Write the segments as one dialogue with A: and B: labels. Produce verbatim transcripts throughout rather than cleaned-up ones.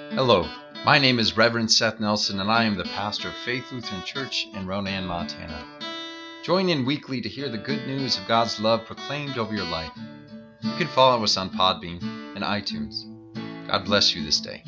A: Hello, my name is Reverend Seth Nelson, and I am the pastor of Faith Lutheran Church in Ronan, Montana. Join in weekly to hear the good news of God's love proclaimed over your life. You can follow us on Podbean and iTunes. God bless you this day.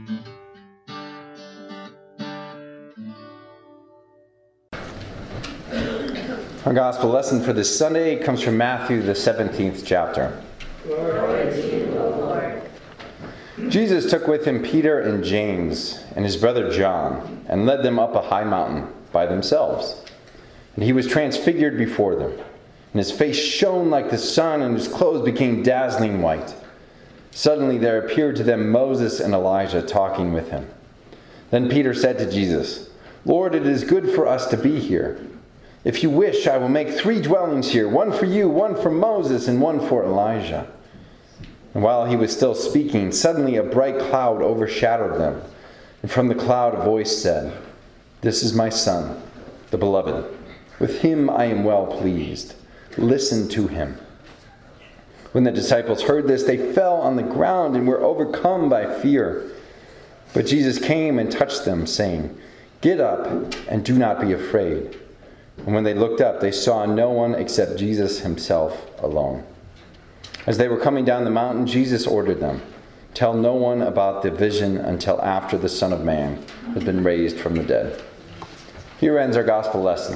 B: Our gospel lesson for this Sunday comes from Matthew, the seventeenth chapter.
C: Glory to you, O Lord.
B: Jesus took with him Peter and James and his brother John and led them up a high mountain by themselves. And he was transfigured before them, and his face shone like the sun, and his clothes became dazzling white. Suddenly there appeared to them Moses and Elijah talking with him. Then Peter said to Jesus, "Lord, it is good for us to be here. If you wish, I will make three dwellings here, one for you, one for Moses, and one for Elijah." And while he was still speaking, suddenly a bright cloud overshadowed them. And from the cloud a voice said, "This is my Son, the Beloved. With him I am well pleased. Listen to him." When the disciples heard this, they fell on the ground and were overcome by fear. But Jesus came and touched them, saying, "Get up and do not be afraid." And when they looked up, they saw no one except Jesus himself alone. As they were coming down the mountain, Jesus ordered them, "Tell no one about the vision until after the Son of Man has been raised from the dead." Here ends our gospel lesson.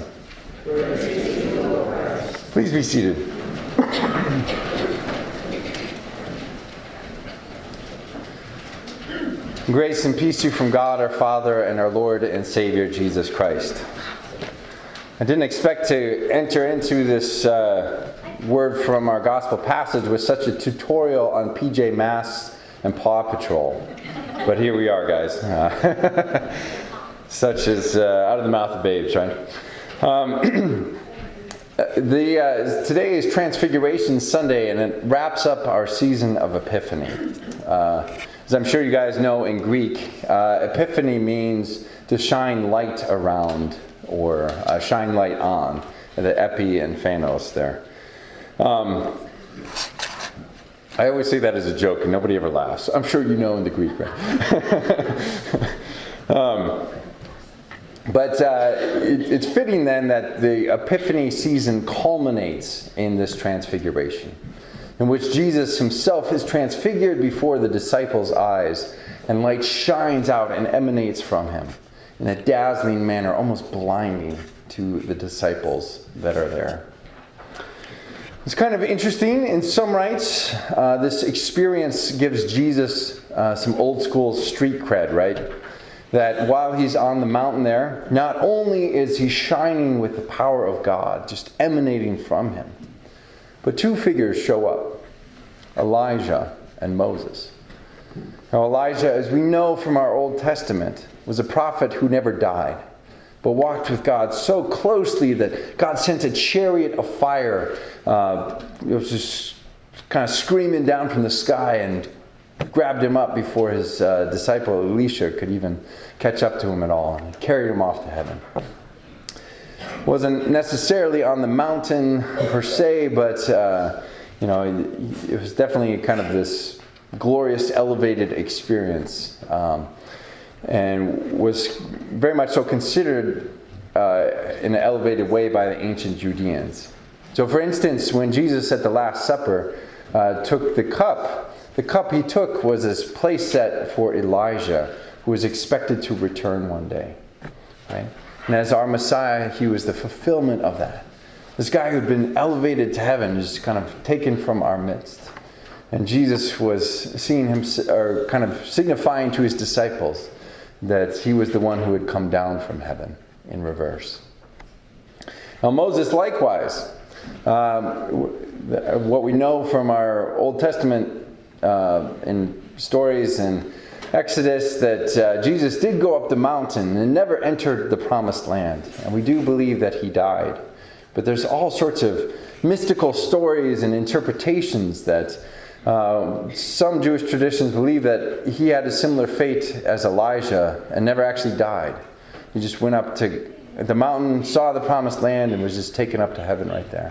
B: Please be seated. Grace and peace to you from God our Father and our Lord and Savior Jesus Christ. I didn't expect to enter into this uh, word from our gospel passage with such a tutorial on P J Masks and Paw Patrol. But here we are, guys. Uh, such is uh, out of the mouth of babes, right? Um, the uh, today is Transfiguration Sunday, and it wraps up our season of Epiphany. Uh, as I'm sure you guys know, in Greek, uh, Epiphany means to shine light around, or uh, shine light on, the epi and phanos there. Um, I always say that as a joke and nobody ever laughs. I'm sure you know in the Greek, right? um, but uh, it, it's fitting then that the Epiphany season culminates in this transfiguration, in which Jesus himself is transfigured before the disciples' eyes, and light shines out and emanates from him in a dazzling manner, almost blinding to the disciples that are there. It's kind of interesting in some rights. Uh, this experience gives Jesus uh, some old school street cred, right? That while he's on the mountain there, not only is he shining with the power of God, just emanating from him, but two figures show up, Elijah and Moses. Now Elijah, as we know from our Old Testament, was a prophet who never died, but walked with God so closely that God sent a chariot of fire. Uh, it was just kind of screaming down from the sky and grabbed him up before his uh, disciple Elisha could even catch up to him at all, and carried him off to heaven. Wasn't necessarily on the mountain per se, but uh, you know, it, it was definitely kind of this glorious, elevated experience. Um, and was very much so considered uh, in an elevated way by the ancient Judeans. So for instance, when Jesus at the Last Supper uh, took the cup, the cup he took was this place set for Elijah, who was expected to return one day. Right? And as our Messiah, he was the fulfillment of that. This guy who had been elevated to heaven is kind of taken from our midst. And Jesus was seeing him, or kind of signifying to his disciples that he was the one who had come down from heaven in reverse. Now Moses likewise, um, what we know from our Old Testament uh, in stories in Exodus, that uh, Jesus did go up the mountain and never entered the promised land. And we do believe that he died. But there's all sorts of mystical stories and interpretations that Uh, some Jewish traditions believe that he had a similar fate as Elijah and never actually died. He just went up to the mountain, saw the promised land, and was just taken up to heaven right there.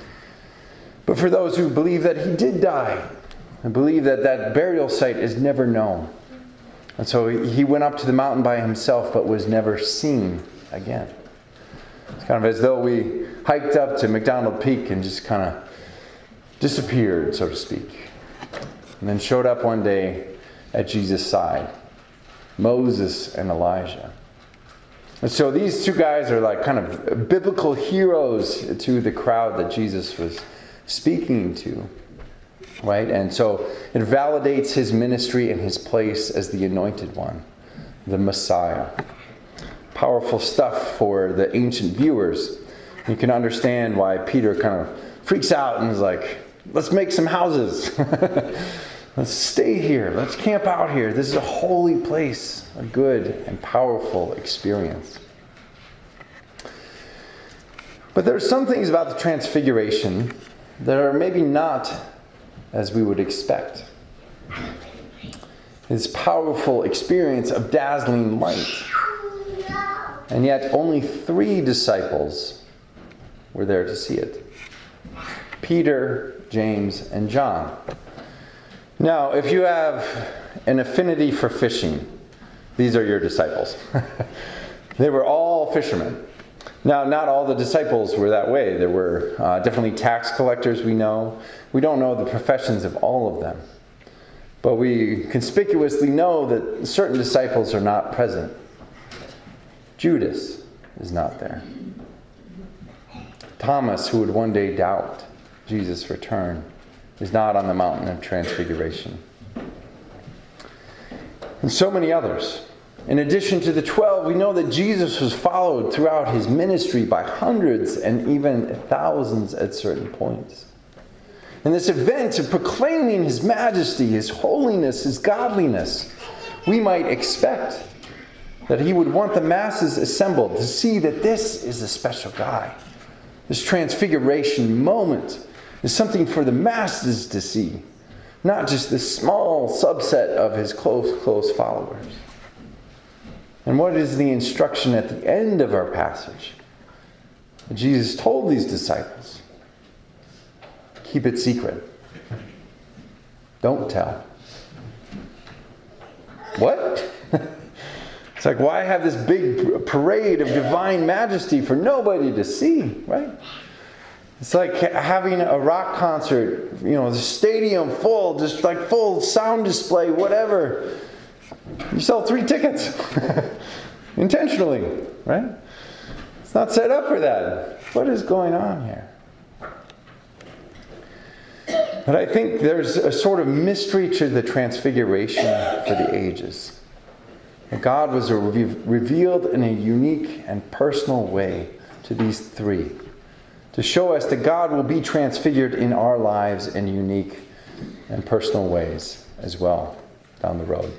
B: But for those who believe that he did die, and believe that that burial site is never known, And so he went up to the mountain by himself, but was never seen again. It's kind of as though we hiked up to McDonald Peak and just kind of disappeared, so to speak. And then showed up one day at Jesus' side. Moses and Elijah. And so these two guys are like kind of biblical heroes to the crowd that Jesus was speaking to. Right? And so it validates his ministry and his place as the anointed one, the Messiah. Powerful stuff for the ancient viewers. You can understand why Peter kind of freaks out and is like, let's make some houses. Let's stay here. Let's camp out here. This is a holy place, a good and powerful experience. But there are some things about the Transfiguration that are maybe not as we would expect. This powerful experience of dazzling light. And yet only three disciples were there to see it. Peter, James, and John. Now, if you have an affinity for fishing, these are your disciples. They were all fishermen. Now, not all the disciples were that way. There were uh, definitely tax collectors, we know. We don't know the professions of all of them. But we conspicuously know that certain disciples are not present. Judas is not there. Thomas, who would one day doubt Jesus' return, is not on the mountain of Transfiguration. And so many others. In addition to the twelve, we know that Jesus was followed throughout his ministry by hundreds and even thousands at certain points. And this event of proclaiming his majesty, his holiness, his godliness, we might expect that he would want the masses assembled to see that this is a special guy. This transfiguration moment is something for the masses to see, not just this small subset of his close, close followers. And what is the instruction at the end of our passage? Jesus told these disciples, keep it secret. Don't tell. What? It's like, why have this big parade of divine majesty for nobody to see, right? It's like having a rock concert, you know, the stadium full, just like full sound display, whatever. You sell three tickets. Intentionally, right? It's not set up for that. What is going on here? But I think there's a sort of mystery to the Transfiguration for the ages. That God was re- revealed in a unique and personal way to these three, to show us that God will be transfigured in our lives in unique and personal ways as well down the road.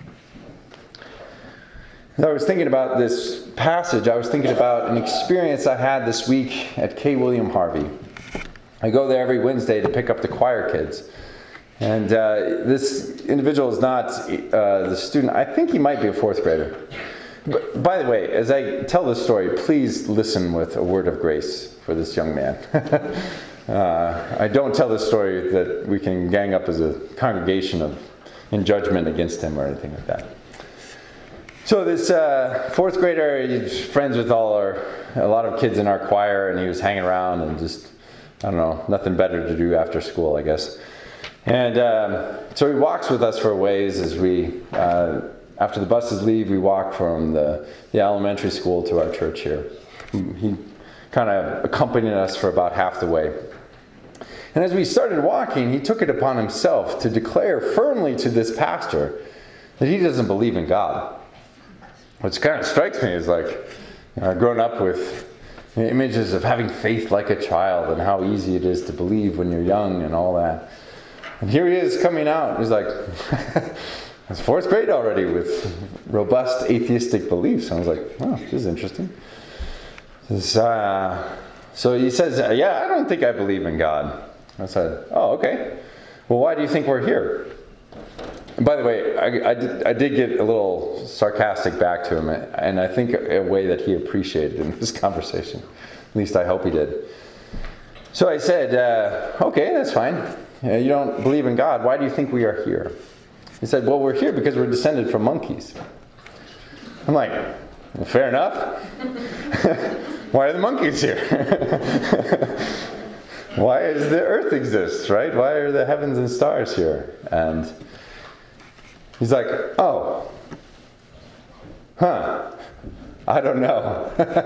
B: As I was thinking about this passage, I was thinking about an experience I had this week at K. William Harvey. I go there every Wednesday to pick up the choir kids. And uh, this individual is not uh, the student. I think he might be a fourth grader. But, by the way, as I tell this story, please listen with a word of grace for this young man. uh, I don't tell this story that we can gang up as a congregation of in judgment against him or anything like that. So this uh, fourth grader, he's friends with all our, a lot of kids in our choir, and he was hanging around and just, I don't know, nothing better to do after school, I guess. And um, so he walks with us for a ways as we, uh, after the buses leave, we walk from the, the elementary school to our church here. He kind of accompanied us for about half the way. And as we started walking, he took it upon himself to declare firmly to this pastor that he doesn't believe in God. Which kind of strikes me as like, you know, I've grown up with images of having faith like a child and how easy it is to believe when you're young and all that. And here he is coming out. He's like, it's fourth grade already with robust atheistic beliefs. And I was like, oh, this is interesting. This, uh, so he says, yeah, I don't think I believe in God. I said, oh, okay. Well, why do you think we're here? And by the way, I, I, did, I did get a little sarcastic back to him, and I think a, a way that he appreciated in this conversation. At least I hope he did. So I said, uh, okay, that's fine. Uh, you don't believe in God. Why do you think we are here? He said, well, we're here because we're descended from monkeys. I'm like, well, fair enough. Why are the monkeys here? Why does the earth exist, right? Why are the heavens and stars here? And he's like, oh, huh, I don't know.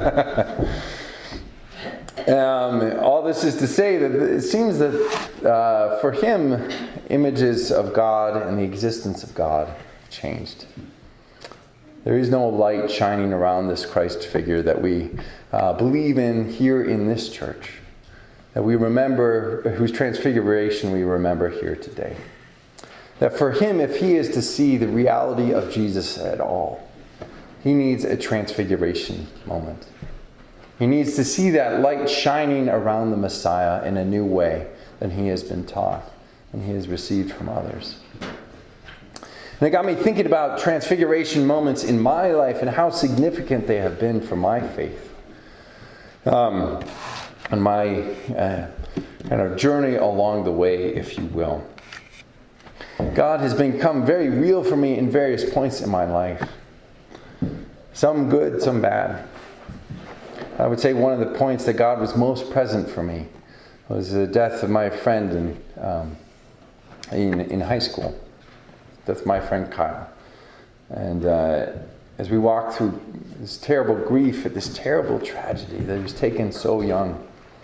B: um, all this is to say that it seems that uh, for him, images of God and the existence of God changed. There is no light shining around this Christ figure that we uh, believe in here in this church, that we remember, whose transfiguration we remember here today. That for him, if he is to see the reality of Jesus at all, he needs a transfiguration moment. He needs to see that light shining around the Messiah in a new way than he has been taught and he has received from others. And it got me thinking about transfiguration moments in my life and how significant they have been for my faith. Um, and my uh, kind of journey along the way, if you will. God has become very real for me in various points in my life. Some good, some bad. I would say one of the points that God was most present for me was the death of my friend in, um, in, in high school. That's my friend Kyle. And uh, as we walked through this terrible grief at this terrible tragedy that he was taken so young,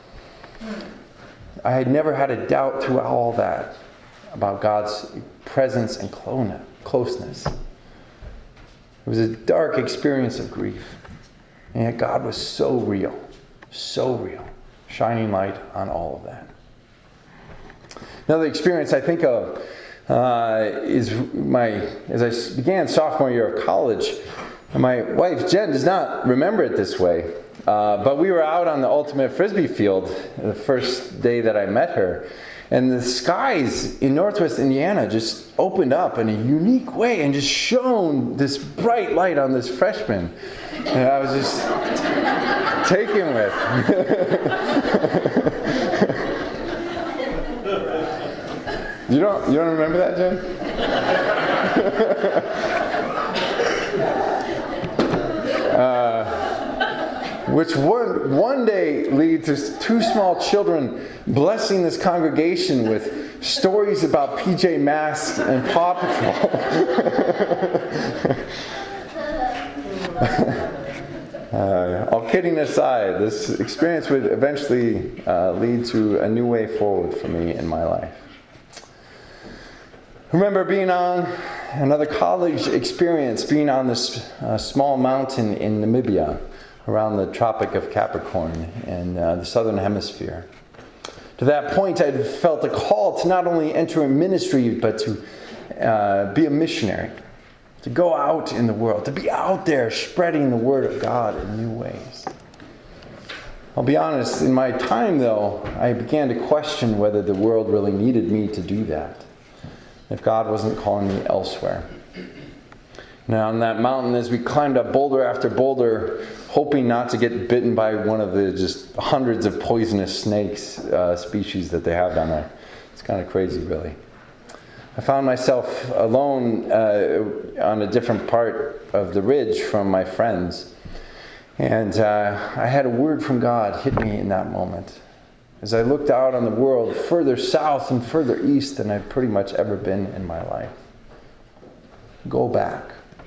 B: I had never had a doubt through all that about God's presence and closeness. It was a dark experience of grief. And yet God was so real, so real, shining light on all of that. Another experience I think of Uh, is my, as I began sophomore year of college, my wife Jen does not remember it this way, uh, but we were out on the ultimate frisbee field the first day that I met her, and the skies in northwest Indiana just opened up in a unique way and just shone this bright light on this freshman, and I was just taken with. You don't you don't remember that, Jen? uh, which one, one day lead to two small children blessing this congregation with stories about P J Masks and Paw Patrol. uh, all kidding aside, this experience would eventually uh, lead to a new way forward for me in my life. I remember being on another college experience, being on this uh, small mountain in Namibia around the Tropic of Capricorn in uh, the southern hemisphere. To that point, I had felt a call to not only enter a ministry, but to uh, be a missionary, to go out in the world, to be out there spreading the word of God in new ways. I'll be honest, in my time though, I began to question whether the world really needed me to do that, if God wasn't calling me elsewhere. Now on that mountain, as we climbed up boulder after boulder, hoping not to get bitten by one of the just hundreds of poisonous snakes uh, species that they have down there. It's kind of crazy, really. I found myself alone uh, on a different part of the ridge from my friends. And uh, I had a word from God hit me in that moment, as I looked out on the world further south and further east than I've pretty much ever been in my life. Go back.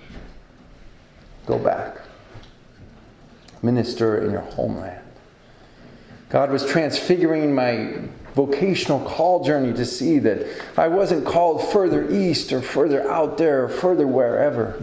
B: Go back. Minister in your homeland. God was transfiguring my vocational call journey to see that I wasn't called further east or further out there or further wherever.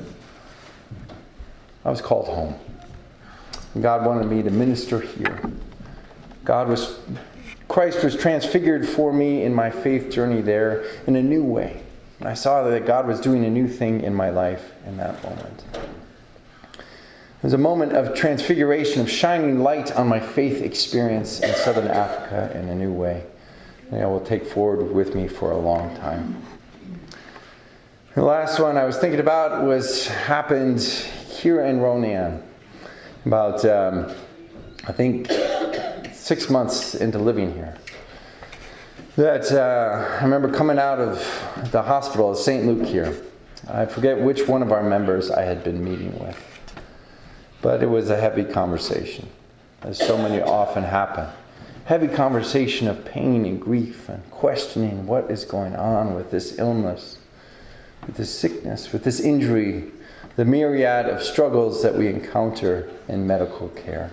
B: I was called home. And God wanted me to minister here. God was Christ was transfigured for me in my faith journey there in a new way. And I saw that God was doing a new thing in my life in that moment. It was a moment of transfiguration, of shining light on my faith experience in Southern Africa in a new way. And I will take forward with me for a long time. The last one I was thinking about was happened here in Ronan. About, um, I think, six months into living here. That uh, I remember coming out of the hospital at Saint Luke here. I forget which one of our members I had been meeting with, but it was a heavy conversation, as so many often happen. Heavy conversation of pain and grief and questioning what is going on with this illness, with this sickness, with this injury, the myriad of struggles that we encounter in medical care.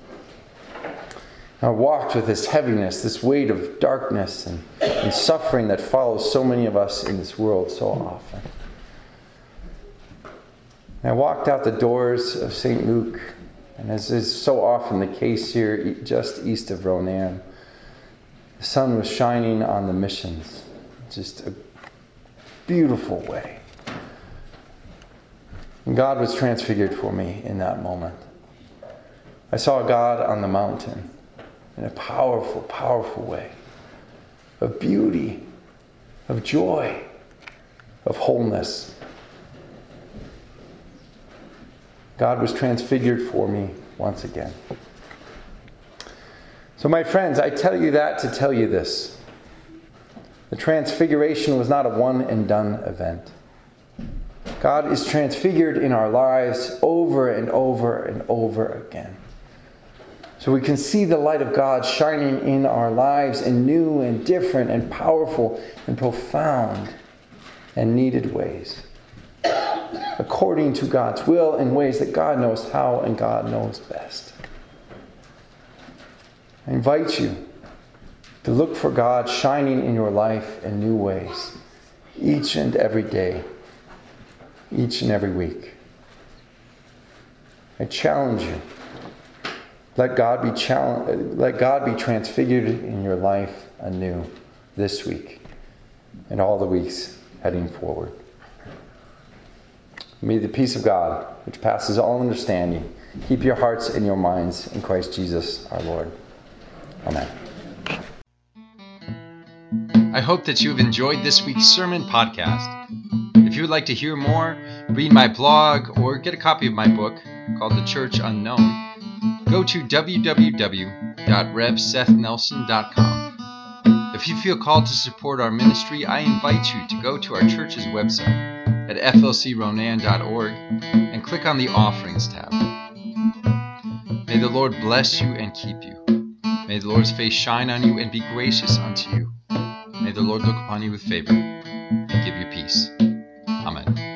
B: I walked with this heaviness, this weight of darkness and, and suffering that follows so many of us in this world so often. And I walked out the doors of Saint Luke, and as is so often the case here, just east of Ronan, the sun was shining on the missions, just a beautiful way. And God was transfigured for me in that moment. I saw God on the mountain in a powerful, powerful way of beauty, of joy, of wholeness. God was transfigured for me once again. So my friends, I tell you that to tell you this. The transfiguration was not a one and done event. God is transfigured in our lives over and over and over again. So we can see the light of God shining in our lives in new and different and powerful and profound and needed ways, according to God's will in ways that God knows how and God knows best. I invite you to look for God shining in your life in new ways, each and every day, each and every week. I challenge you. Let God be challenge, let God be transfigured in your life anew this week and all the weeks heading forward. May the peace of God, which passes all understanding, keep your hearts and your minds in Christ Jesus our Lord. Amen.
A: I hope that you have enjoyed this week's sermon podcast. If you would like to hear more, read my blog, or get a copy of my book called The Church Unknown, go to w w w dot rev seth nelson dot com. If you feel called to support our ministry, I invite you to go to our church's website at f l c ronan dot org and click on the Offerings tab. May the Lord bless you and keep you. May the Lord's face shine on you and be gracious unto you. May the Lord look upon you with favor and give you peace. Amen.